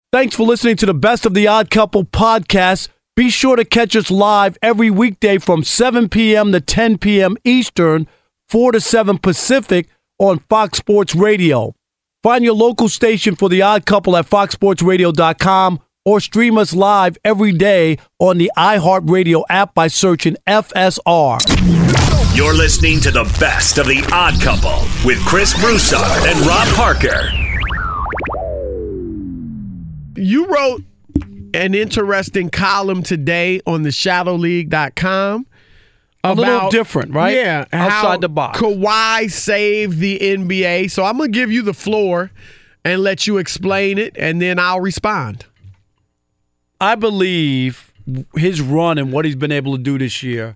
Thanks for listening to the Best of the Odd Couple podcast. Be sure to catch us live every weekday from 7 p.m. to 10 p.m. Eastern, 4 to 7 Pacific on Fox Sports Radio. Find your local station for The Odd Couple at foxsportsradio.com or stream us live every day on the iHeartRadio app by searching FSR. You're listening to the Best of the Odd Couple with Chris Broussard and Rob Parker. You wrote an interesting column today on theshadowleague.com A little different, right? Yeah. Outside the box. Kawhi saved the NBA. So I'm going to give you the floor and let you explain it, and then I'll respond. I believe his run and what he's been able to do this year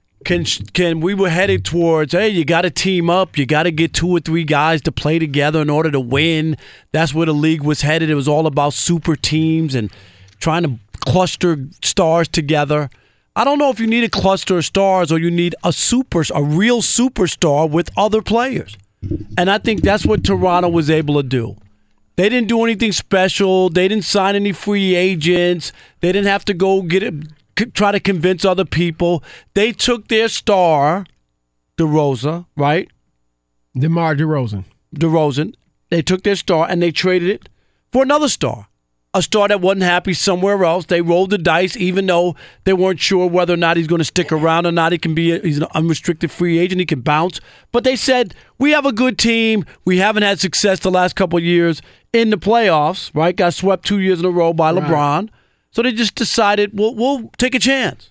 we were headed towards, hey, you got to team up. You got to get 2 or 3 guys to play together in order to win. That's where the league was headed. It was all about super teams and trying to cluster stars together. I don't know if you need a cluster of stars or you need a real superstar with other players. And I think that's what Toronto was able to do. They didn't do anything special. They didn't sign any free agents. They didn't have to go try to convince other people. They took their star, DeRozan, right? DeMar DeRozan. DeRozan. They took their star and they traded it for another star. A star that wasn't happy somewhere else. They rolled the dice even though they weren't sure whether or not he's going to stick around or not. He's an unrestricted free agent. He can bounce. But they said, we have a good team. We haven't had success the last couple of years in the playoffs, right? Got swept 2 years in a row by LeBron. So they just decided, we'll take a chance.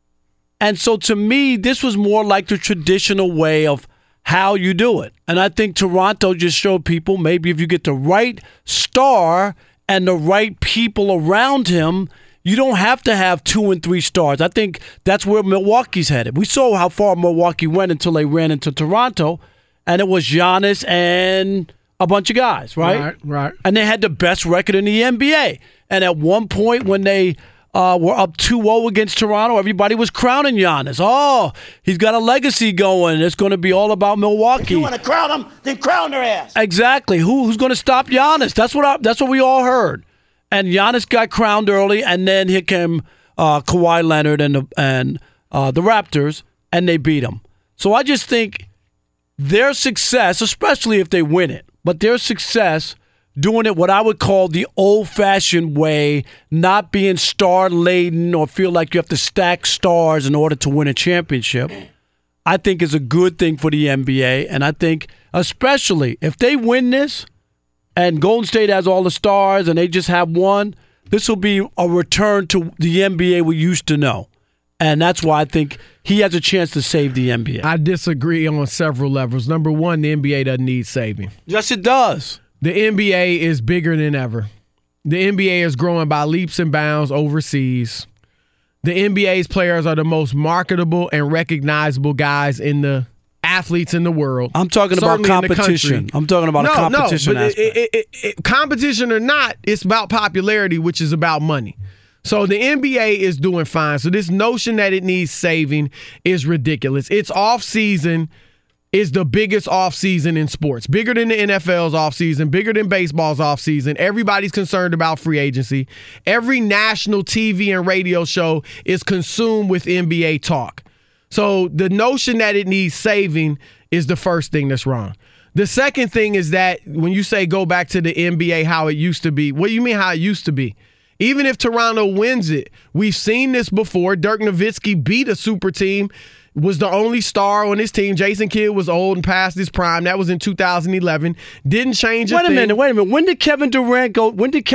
And so to me, this was more like the traditional way of how you do it. And I think Toronto just showed people maybe if you get the right star and the right people around him, you don't have to have 2 and 3 stars. I think that's where Milwaukee's headed. We saw how far Milwaukee went until they ran into Toronto, and it was Giannis and a bunch of guys, right? Right. And they had the best record in the NBA. And at one point when they were up 2-0 against Toronto, everybody was crowning Giannis. Oh, he's got a legacy going. It's going to be all about Milwaukee. If you want to crown them, then crown their ass. Exactly. Who's going to stop Giannis? That's what we all heard. And Giannis got crowned early, and then here came Kawhi Leonard and the Raptors, and they beat him. So I just think their success, especially if they win it, but their success doing it what I would call the old-fashioned way, not being star-laden or feel like you have to stack stars in order to win a championship, I think is a good thing for the NBA. And I think especially if they win this and Golden State has all the stars and they just have one, this will be a return to the NBA we used to know. And that's why I think he has a chance to save the NBA. I disagree on several levels. Number one, the NBA doesn't need saving. Yes, it does. The NBA is bigger than ever. The NBA is growing by leaps and bounds overseas. The NBA's players are the most marketable and recognizable guys in the athletes in the world. I'm talking about competition. I'm talking about a competition aspect. Competition or not, it's about popularity, which is about money. So the NBA is doing fine. So this notion that it needs saving is ridiculous. It's off-season is the biggest offseason in sports. Bigger than the NFL's offseason, bigger than baseball's offseason. Everybody's concerned about free agency. Every national TV and radio show is consumed with NBA talk. So the notion that it needs saving is the first thing that's wrong. The second thing is that when you say go back to the NBA how it used to be, what do you mean how it used to be? Even if Toronto wins it, we've seen this before. Dirk Nowitzki beat a super team, was the only star on his team. Jason Kidd was old and past his prime. That was in 2011. Didn't change a thing. Wait a minute. When did Kevin Durant go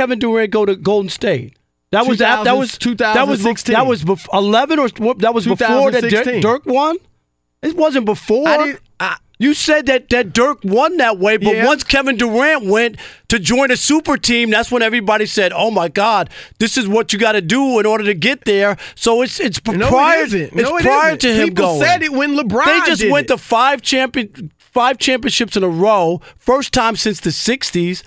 to Golden State? That was 2016. That was 11 or that was before that Dirk won? It wasn't before. You said that Dirk won that way, but once Kevin Durant went to join a super team, that's when everybody said, "Oh my God, this is what you got to do in order to get there." So it's prior to him People going. said it when LeBron They just did went it. to five championships in a row, first time since the '60s.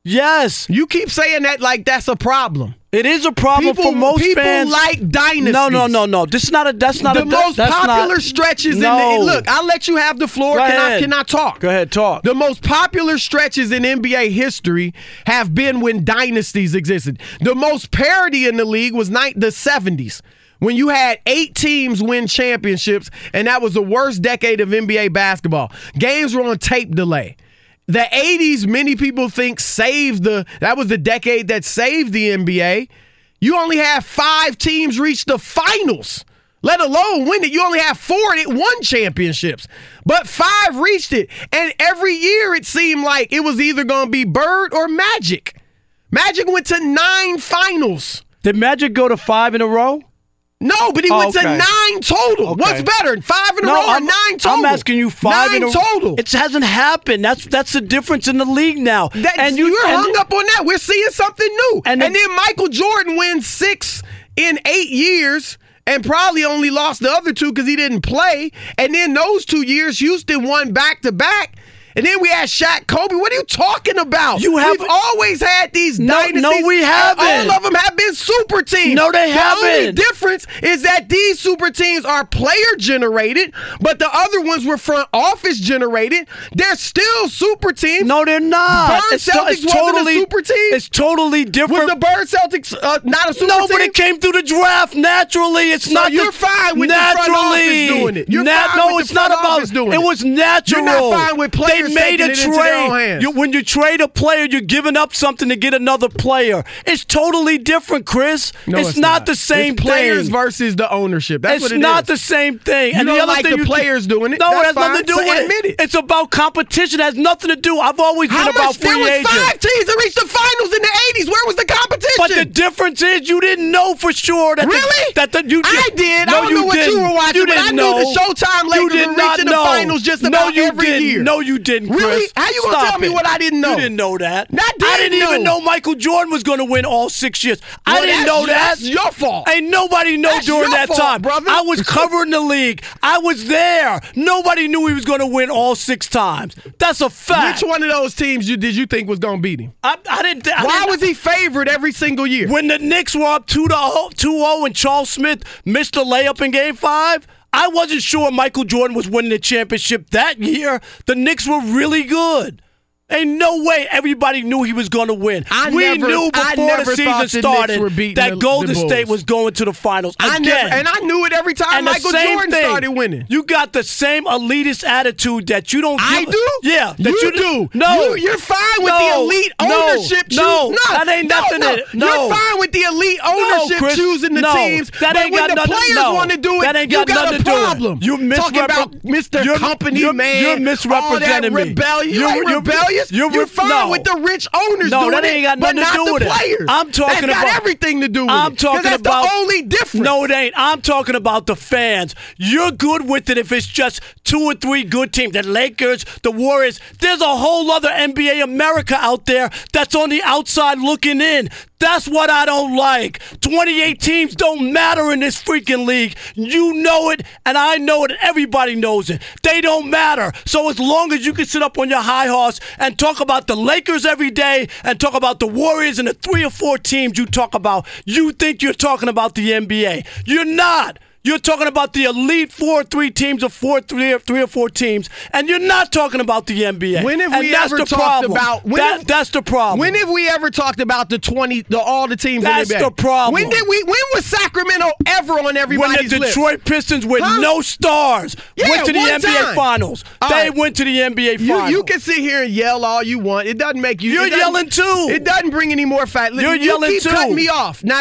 Yes. You keep saying that like that's a problem. It is a problem for most fans. People like dynasties. No. That's not the most popular stretches in the look. I'll let you have the floor. Can I talk? Go ahead, talk. The most popular stretches in NBA history have been when dynasties existed. The most parity in the league was the 70s. When you had 8 teams win championships, and that was the worst decade of NBA basketball. Games were on tape delay. The 80s, many people think that was the decade that saved the NBA. You only have 5 teams reach the finals, let alone win it. You only have 4 that won championships, but 5 reached it. And every year it seemed like it was either going to be Bird or Magic. Magic went to 9 finals. Did Magic go to 5 in a row? No, but he went to 9 total. Okay. What's better, 5 in a row or 9 total? I'm asking you 5 in a row. 9 total. It hasn't happened. That's the difference in the league now. You're hung up on that. We're seeing something new. And then Michael Jordan wins 6 in 8 years and probably only lost the other 2 because he didn't play. And then those 2 years, Houston won back-to-back. And then we had Shaq, Kobe. What are you talking about? We've always had these dynasties. No, we haven't. All of them have been super teams. No, they haven't. The only difference is that these super teams are player-generated, but the other ones were front office-generated. They're still super teams. No, they're not. Bird Celtics wasn't a super team. It's totally different. Was the Bird Celtics not a super team? No, but it came through the draft naturally. It's not. You're fine with the front office doing it. It's not about doing it. It was natural. You're not fine with players. They made a trade. When you trade a player, you're giving up something to get another player. It's totally different, Chris. No, it's not the same it's players versus the ownership. That's what it is. It's not the same thing. You don't like the players doing it. No, it has nothing to do with it. It's about competition. It has nothing to do. I've always been about free agents. There was 5 teams that reached the finals in the 80s. Where was the competition? But the difference is you didn't know for sure that. Really? I did. No, I don't know what you were watching, but I knew the Showtime Lakers were reaching the finals just about every year. No, you didn't, Chris. Really? How you gonna tell me what I didn't know? You didn't know that. I didn't even know Michael Jordan was going to win all 6 years. I didn't know that. That's your fault. Ain't nobody know during that time, brother. I was covering the league. I was there. Nobody knew he was going to win all 6 times. That's a fact. Which one of those teams did you think was going to beat him? I didn't. Why was he favored every single year? When the Knicks were up 2-0 and Charles Smith missed a layup in Game 5, I wasn't sure Michael Jordan was winning the championship that year. The Knicks were really good. Ain't no way everybody knew he was going to win. We knew before the season started that Golden State was going to the finals again. And I knew it every time Michael Jordan started winning. You got the same elitist attitude that you don't. I do? Yeah. You do. No. You're fine with the elite ownership. No, that ain't nothing. You're fine with the elite ownership choosing the teams. That ain't got nothing. But when the players want to do it, you got a problem. You're talking about Mr. Company Man. You're misrepresenting me. You ain't rebellious. You're fine with the rich owners doing that ain't got nothing to do with it. Players. I'm talking about got everything to do with it. That's the only difference. No, it ain't. I'm talking about the fans. You're good with it if it's just 2 or 3 good teams. The Lakers, the Warriors. There's a whole other NBA America out there that's on the outside looking in. That's what I don't like. 28 teams don't matter in this freaking league. You know it, and I know it, and everybody knows it. They don't matter. So as long as you can sit up on your high horse and talk about the Lakers every day and talk about the Warriors and the 3 or 4 teams you talk about, you think you're talking about the NBA. You're not. You're talking about the elite 3 teams or 3 or 4 teams, and you're not talking about the NBA. When have we ever talked about? That's the problem. When have we ever talked about all the teams? That's in the NBA? The problem. When was Sacramento ever on everybody's list? When the Detroit Pistons with no stars went to the NBA Finals. They went to the NBA Finals. You can sit here and yell all you want. It doesn't make you. You're yelling too. It doesn't bring any more facts. You're yelling keep too. Cutting me off. Now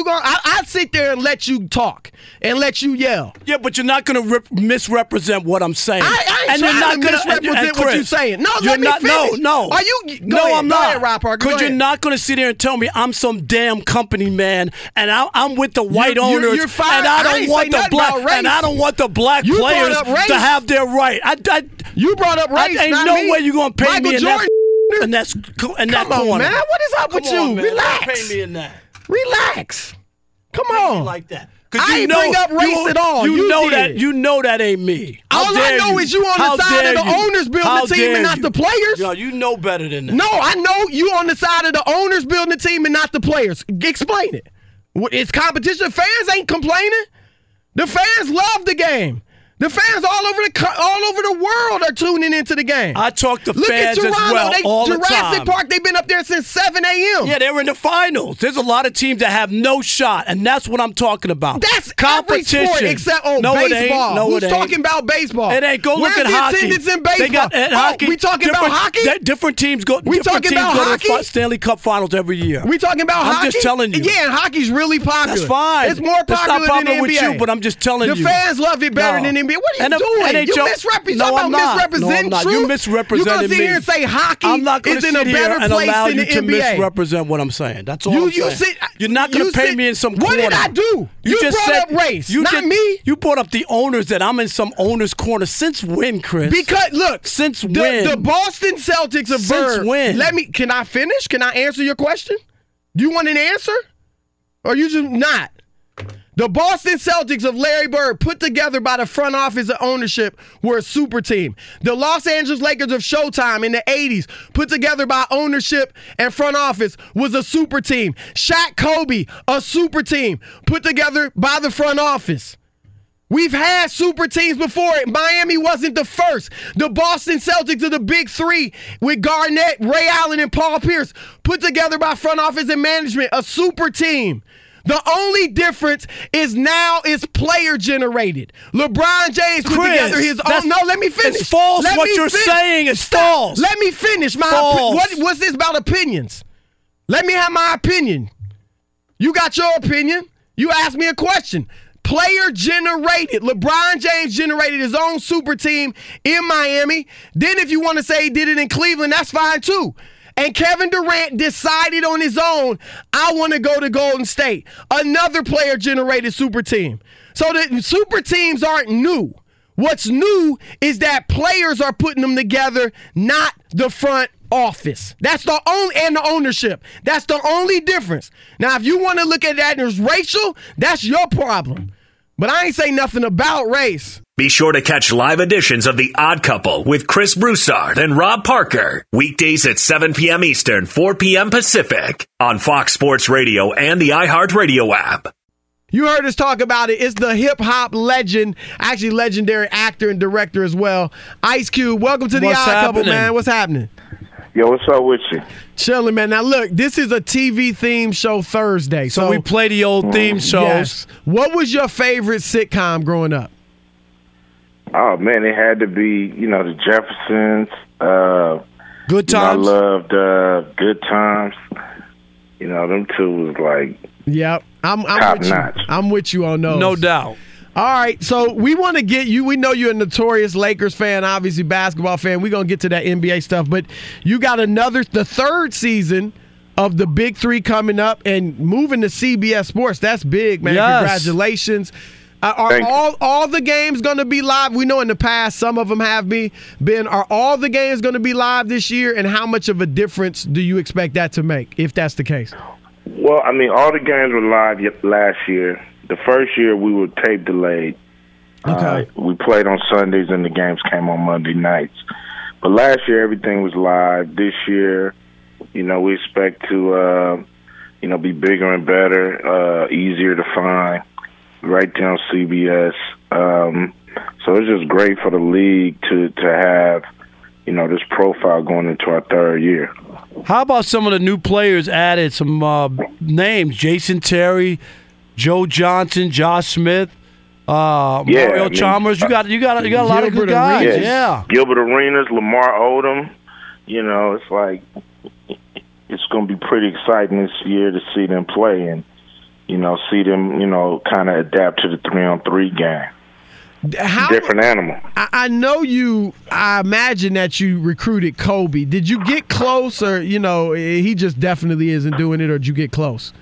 I sit there and let you talk and let you yell. Yeah, but you're not going to misrepresent what I'm saying. I ain't trying to misrepresent what you're saying. No, let me finish. No. Are you? I'm not. Go ahead, Rob Parker. Because you're not going to sit there and tell me I'm some damn company man, and I'm with the white owners, you're fine. and I don't want the black, and I don't want the black players to have their right. You brought up race. Ain't not no me. way you're going to pay Michael me Jordan. in that Come on, corner. man. What is up with you? Man. Relax. Don't pay me in that. Relax. Come on. Like that. I ain't bring up race at all. You know did. that. You know that ain't me. All I know is you on the side of the owners building the team and not the players. No, you know better than that. No, I know you on the side of the owners building the team and not the players. Explain it. It's competition. Fans ain't complaining. The fans love the game. The fans all over the world are tuning into the game. I talk to Look fans at Toronto. as well all the Jurassic time. Park, they've been up there since 7 a.m. Yeah, they were in the finals. There's a lot of teams that have no shot, and that's what I'm talking about. That's competition. Every sport except no, baseball. It ain't. No, Who's it ain't. talking about baseball? It ain't. Go Where's look at the hockey. attendance in baseball? They got hockey. We talking about hockey? Different teams go. We different talking teams about go hockey? to the Stanley Cup Finals every year. We talking about hockey? I'm just telling you. Yeah, and hockey's really popular. That's fine. It's more popular That's not than the with NBA. you, but I'm just telling you. The fans love it better than NBA. What are you doing? You misrepresenting. No, I'm not. Misrepresenting no, I'm not. truth? You misrepresenting You're gonna sit me. here and say hockey I'm not gonna is in sit a here better and place allow than you the to NBA. misrepresent what I'm saying. That's all I'm saying. You're not going to pay me in some corner. What did I do? You just brought said, up race, not me. You brought up the owners that I'm in some owner's corner. Since when, Chris? Because look, since when? The Boston Celtics of Since when? Can I finish? Can I answer your question? Do you want an answer? Or you just not? The Boston Celtics of Larry Bird, put together by the front office and ownership, were a super team. The Los Angeles Lakers of Showtime in the 80s, put together by ownership and front office, was a super team. Shaq Kobe, a super team, put together by the front office. We've had super teams before. Miami wasn't the first. The Boston Celtics are the big three with Garnett, Ray Allen, and Paul Pierce, put together by front office and management, a super team. The only difference is now it's player generated. LeBron James put together his own. No, let me finish. It's false. What you're saying is false. Let me finish. What's this about opinions? Let me have my opinion. You got your opinion. You asked me a question. Player generated. LeBron James generated his own super team in Miami. Then if you want to say he did it in Cleveland, that's fine too. And Kevin Durant decided on his own, I want to go to Golden State. Another player-generated super team. So the super teams aren't new. What's new is that players are putting them together, not the front office. That's the only, and the ownership. That's the only difference. Now, if you want to look at that as racial, that's your problem. But I ain't say nothing about race. Be sure to catch live editions of The Odd Couple with Chris Broussard and Rob Parker. Weekdays at 7 p.m. Eastern, 4 p.m. Pacific on Fox Sports Radio and the iHeartRadio app. You heard us talk about it. It's the hip-hop legend, actually legendary actor and director as well, Ice Cube. Welcome to The Odd Couple, man. What's happening? Yo, what's up with you? Chilling, man. Now, look, this is a TV theme show Thursday. So we play the old theme shows. Yes. What was your favorite sitcom growing up? Oh, man, it had to be, the Jeffersons. Good Times? I loved Good Times. Them two was like yep. I'm top with notch. You. I'm with you on those. No doubt. All right, so we want to get you. We know you're a notorious Lakers fan, obviously basketball fan. We're going to get to that NBA stuff, but you got the third season of the Big Three coming up and moving to CBS Sports. That's big, man. Yes. Congratulations. Are all the games going to be live? We know in the past some of them have been. Are all the games going to be live this year, and how much of a difference do you expect that to make, if that's the case? Well, all the games were live last year. The first year we were tape delayed. Okay. We played on Sundays and the games came on Monday nights. But last year everything was live. This year, we expect to, be bigger and better, easier to find, right there on CBS. So it's just great for the league to have, this profile going into our third year. How about some of the new players added? Some names: Jason Terry, Joe Johnson, Josh Smith, Mario Chalmers. You got a lot of good guys. Yes. Yeah, Gilbert Arenas, Lamar Odom. It's like it's going to be pretty exciting this year to see them play and see them kind of adapt to the 3-on-3 game. Different animal. I know you. I imagine that you recruited Kobe. Did you get close, or he just definitely isn't doing it, or did you get close?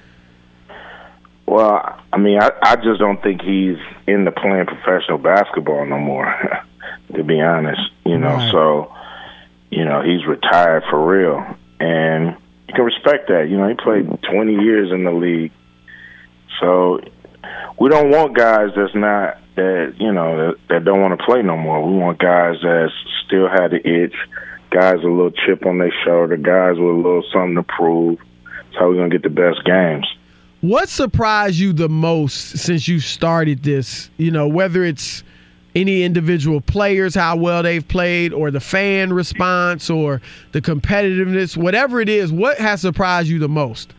Well, I just don't think he's into playing professional basketball no more. To be honest, Right. So he's retired for real, and you can respect that. He played 20 years in the league, so we don't want guys that don't want to play no more. We want guys that still have the itch, guys with a little chip on their shoulder, guys with a little something to prove. That's how we're going to get the best games. What surprised you the most since you started this? Whether it's any individual players, how well they've played, or the fan response, or the competitiveness, whatever it is, what has surprised you the most?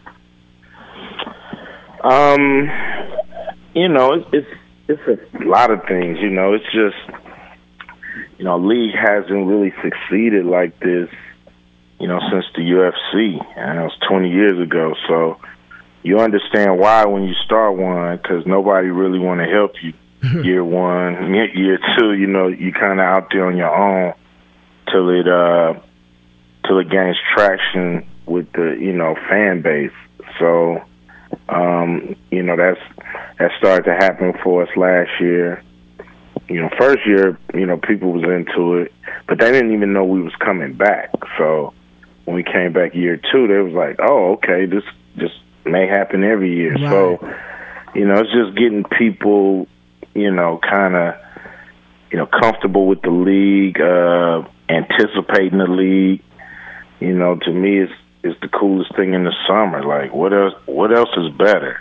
It's a lot of things. It's just, league hasn't really succeeded like this, since the UFC, and it was 20 years ago. So you understand why when you start one, because nobody really want to help you. Year one, year two, you kind of out there on your own till it gains traction with the fan base. So that started to happen for us last year. First year, people was into it, but they didn't even know we was coming back. So when we came back year two, they was like, "Oh, okay, this may happen every year." Right. So it's just getting people, kind of, comfortable with the league, anticipating the league. To me, it's the coolest thing in the summer. Like, what else is better?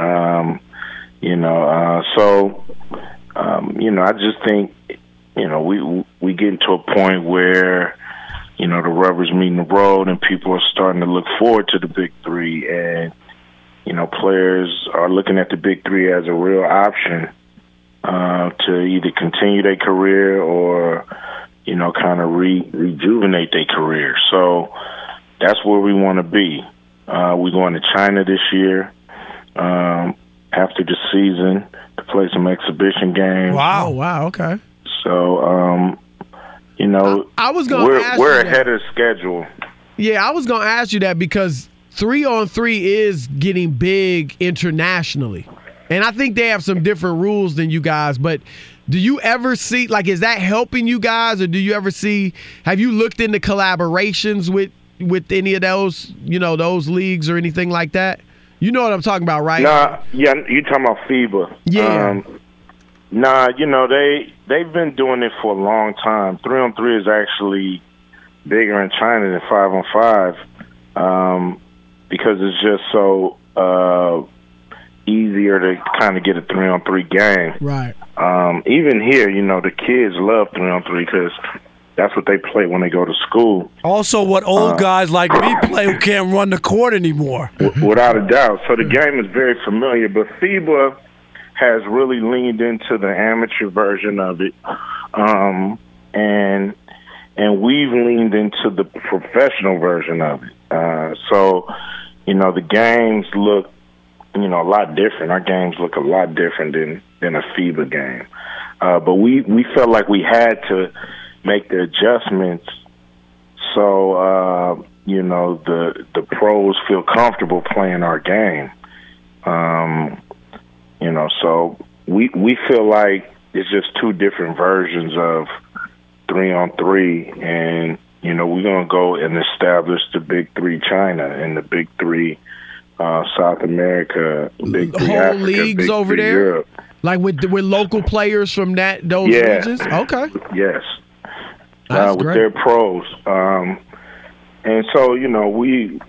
I just think, we get to a point where, the rubber's meeting the road and people are starting to look forward to the Big Three, and, players are looking at the Big Three as a real option to either continue their career or, kind of rejuvenate their career. So that's where we want to be. We're going to China this year after the season to play some exhibition games. Wow, okay. So, I was going to ask we're you ahead of schedule. Yeah, I was going to ask you that because 3-on-3 is getting big internationally. And I think they have some different rules than you guys, but do you ever see, is that helping you guys, or do you ever see, have you looked into collaborations with any of those, those leagues or anything like that? You know what I'm talking about, right? Nah, yeah, you talking about FIBA. Yeah. They've been doing it for a long time. 3-on-3 is actually bigger in China than 5-on-5 because it's just so easier to kind of get a 3-on-3 game. Right. Even here, the kids love 3-on-3 because that's what they play when they go to school. Also, what old guys like me play who can't run the court anymore. Without a doubt. So the game is very familiar, but FIBA has really leaned into the amateur version of it, and we've leaned into the professional version of it. So, the games look, a lot different. Our games look a lot different than a FIBA game. But we felt like we had to make the adjustments so, the pros feel comfortable playing our game. So we feel like it's just two different versions of 3-on-3, and we're gonna go and establish the Big Three China and the Big Three South America, Big Three whole Africa, leagues Big over Three there, Europe. like with local players from those regions. Okay, yes, that's with great. their pros, and so we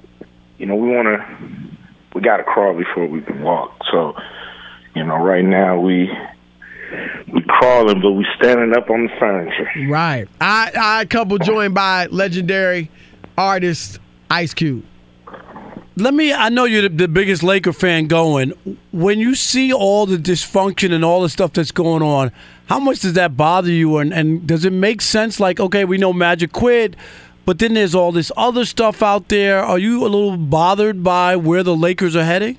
got to crawl before we can walk. So. Right now we crawling, but we standing up on the furniture. Right. I couple joined by legendary artist Ice Cube. I know you're the biggest Laker fan going. When you see all the dysfunction and all the stuff that's going on, how much does that bother you? And does it make sense? Like, okay, we know Magic quit, but then there's all this other stuff out there. Are you a little bothered by where the Lakers are heading?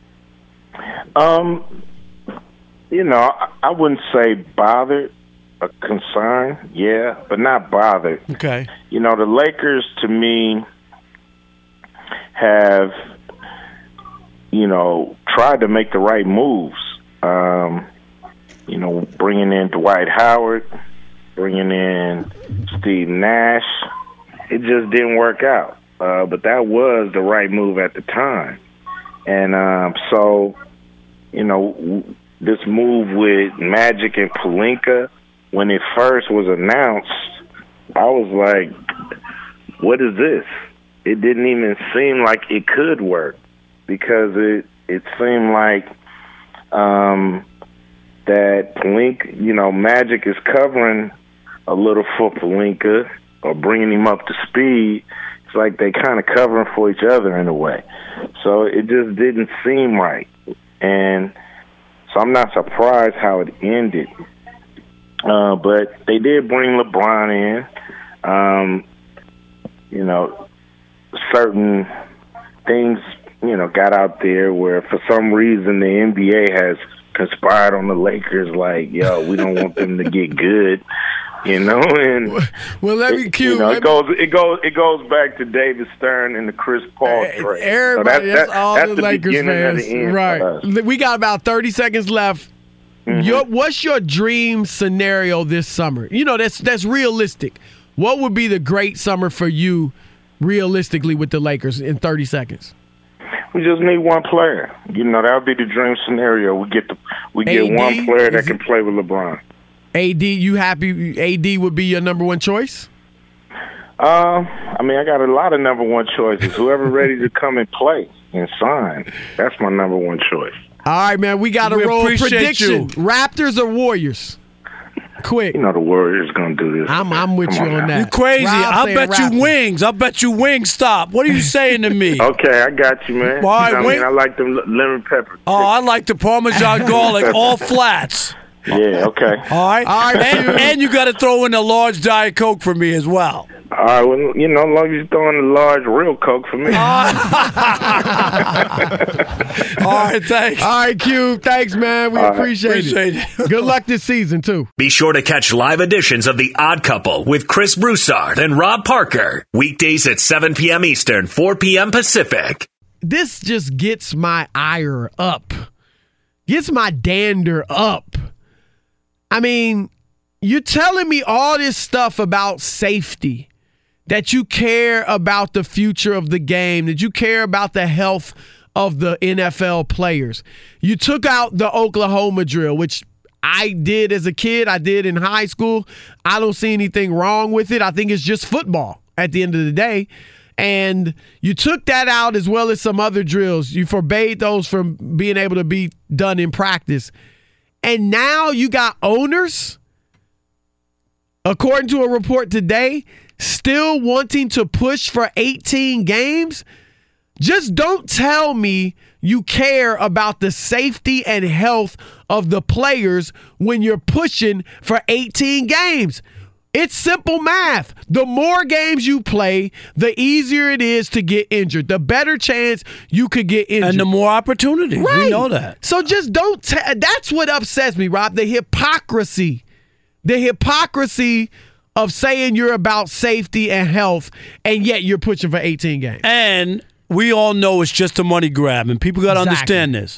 I wouldn't say bothered, a concern, yeah, but not bothered. Okay. The Lakers, to me, have, tried to make the right moves. Bringing in Dwight Howard, bringing in Steve Nash. It just didn't work out. But that was the right move at the time. And so, this move with Magic and Pelinka, when it first was announced, I was like, what is this? It didn't even seem like it could work because it seemed like that Pelinka, Magic is covering a little for Pelinka or bringing him up to speed. It's like they kind of covering for each other in a way. So it just didn't seem right. And so I'm not surprised how it ended. But they did bring LeBron in. Certain things, got out there where for some reason the NBA has conspired on the Lakers like, we don't want them to get good. And well, let me cue. It goes back to David Stern and the Chris Paul trade. Everybody, so that's all the Lakers fans, right? We got about 30 seconds left. Mm-hmm. What's your dream scenario this summer? That's realistic. What would be the great summer for you, realistically, with the Lakers in 30 seconds? We just need one player. That would be the dream scenario. We get one player that can play with LeBron. AD, you happy AD would be your number one choice? I got a lot of number one choices. Whoever ready to come and play and sign, that's my number one choice. All right, man, we got to roll prediction. Raptors or Warriors? Quick. The Warriors going to do this. I'm with you on that. You crazy. I'll bet you wings stop. What are you saying to me? Okay, I got you, man. All right, I like them lemon pepper. Oh, I like the Parmesan garlic, all flats. Yeah, okay. All right. And you got to throw in a large Diet Coke for me as well. All right, well, as long as you're throwing a large real Coke for me. All right, thanks. All right, Q. Thanks, man. We appreciate it. Good luck this season, too. Be sure to catch live editions of The Odd Couple with Chris Broussard and Rob Parker. Weekdays at 7 p.m. Eastern, 4 p.m. Pacific. This just gets my ire up. Gets my dander up. You're telling me all this stuff about safety, that you care about the future of the game, that you care about the health of the NFL players. You took out the Oklahoma drill, which I did as a kid. I did in high school. I don't see anything wrong with it. I think it's just football at the end of the day. And you took that out as well as some other drills. You forbade those from being able to be done in practice. And now you got owners, according to a report today, still wanting to push for 18 games. Just don't tell me you care about the safety and health of the players when you're pushing for 18 games. It's simple math. The more games you play, the easier it is to get injured. The better chance you could get injured. And the more opportunities. Right. We know that. So just don't that's what upsets me, Rob. The hypocrisy. The hypocrisy of saying you're about safety and health, and yet you're pushing for 18 games. And we all know it's just a money grab, and people got to understand this.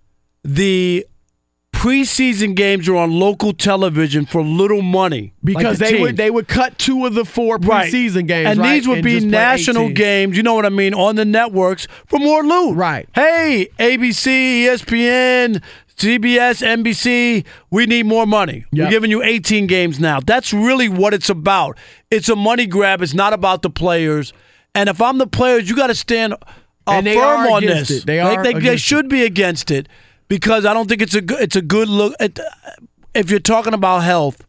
The preseason games are on local television for little money. Because like they would cut 2 of the 4 preseason games, and right? These would be national games, you know what I mean, on the networks for more loot. Right. Hey, ABC, ESPN, CBS, NBC, we need more money. Yep. We're giving you 18 games now. That's really what it's about. It's a money grab. It's not about the players. And if I'm the players, you got to stand firm on this. They should be against it. Because I don't think it's a good look. If you're talking about health,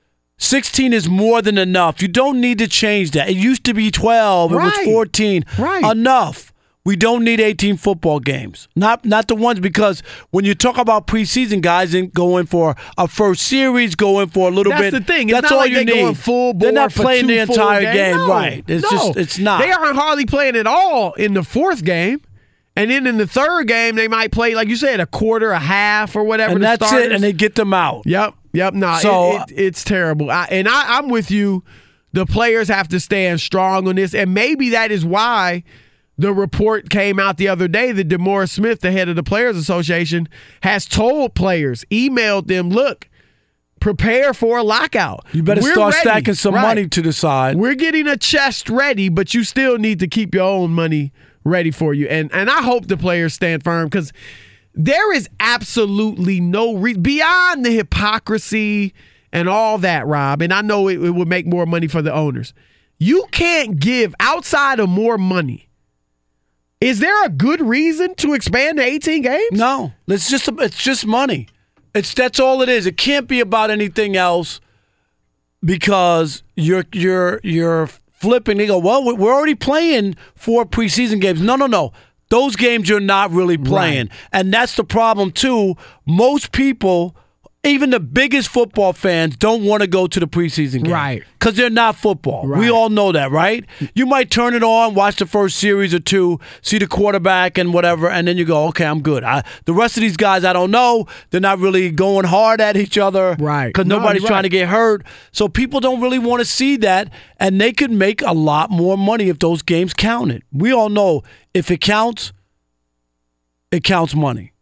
16 is more than enough. You don't need to change that. It used to be 12. It was 14. Right. Enough. We don't need 18 football games. Not the ones, because when you talk about preseason guys and going for a first series, going for a little bit. That's the thing. It's that's not all like you they're need. going full bore. They're not for playing 2 the entire game. No, right. It's not. They aren't hardly playing at all in the 4th game. And then in the 3rd game, they might play, like you said, a quarter, a half, or whatever. And that's it, and they get them out. Yep. No, so, it's terrible. I'm with you. The players have to stand strong on this, and maybe that is why the report came out the other day that DeMaurice Smith, the head of the Players Association, has told players, emailed them, look, prepare for a lockout. You better start stacking some money to the side. We're getting a chest ready, but you still need to keep your own money ready for you. And I hope the players stand firm, because there is absolutely no reason beyond the hypocrisy and all that, Rob, and I know it would make more money for the owners. You can't give outside of more money. Is there a good reason to expand to 18 games? No, it's just money. That's all it is. It can't be about anything else because you're flipping. They go, well, we're already playing 4 preseason games. No. Those games you're not really playing. Right. And that's the problem, too. Most people, even the biggest football fans, don't want to go to the preseason game. Right. Because they're not football. Right. We all know that, right? You might turn it on, watch the first series or 2, see the quarterback and whatever, and then you go, okay, I'm good. The rest of these guys, I don't know. They're not really going hard at each other. Right. Because nobody's trying to get hurt. So people don't really want to see that, and they could make a lot more money if those games counted. We all know if it counts money.